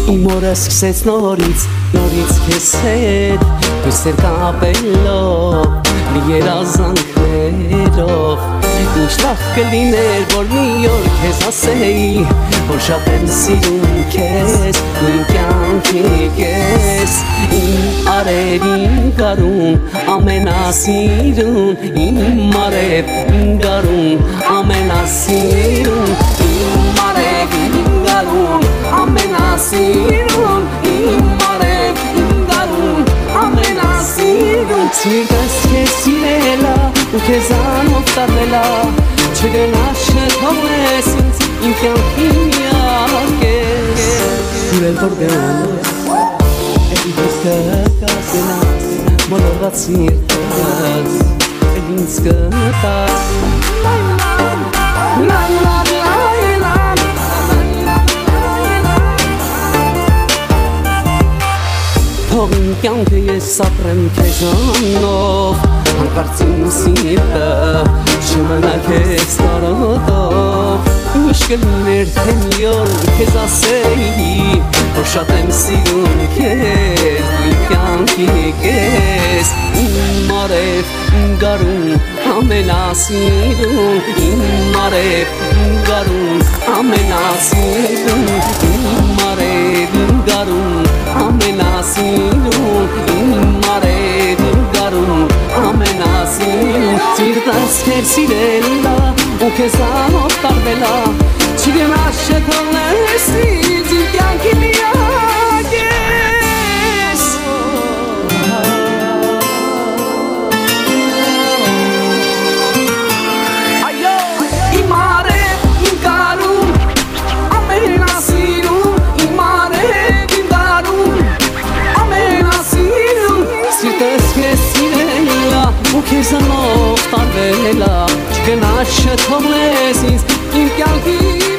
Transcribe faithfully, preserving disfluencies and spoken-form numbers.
Իմ օրը սկսեց նորից, նորից քեզ հետ Հույսեր կապելով, մի երազանքներով Ինչ լավ կլիներ, որ մի օր քեզ ասեի Որ շատ եմ սիրում քեզ, ու իմ կյանքի կես Իմ արևին գարուն, ամենասիրուն Իմ արև գարուն, ամենասիրուն Իմ արևին գարուն, ամենասիրուն Իմ արև գարուն, ամենասիրուն Սիրտս քեզ սիրելա ու քեզանով տարվելա Չգնաս չթողնես ինձ իմ կյանքի միակ ես Ուր էլ որ գնաս, էլ ինձ կգաս գնաս Մոլորված սիրտս, էլ ինձ կտաս Լա լա լա լա Թող իմ կյանքը ես ապրեմ քեզանով Հանկարծ իմ սիրտը չմնա քեզ տարոտով Ինչ կլիներ թե մի օր քեզ ասեի Որ շատ եմ սիրում քեզ ու իմ կյանքի կես Իմ արև գարուն ամենասիրուն Իմ արև գարուն ամենասիրուն Իմ արև գարուն ամենասիրուն Իմ արև գարուն ամենասիրուն Սիրտս քեզ սիրելա ու քեզանով տարվելա Չգնաս չթողնես ինձ իմ կյանքի միակ ես Այո, իմ արև իմ գարուն ամենասիրուն Իմ արև իմ գարուն ամենասիրուն Սիրտս քեզ սիրելա ու քեզանով տարվելա Չգնաս չթողնես ինձ իմ կյանքի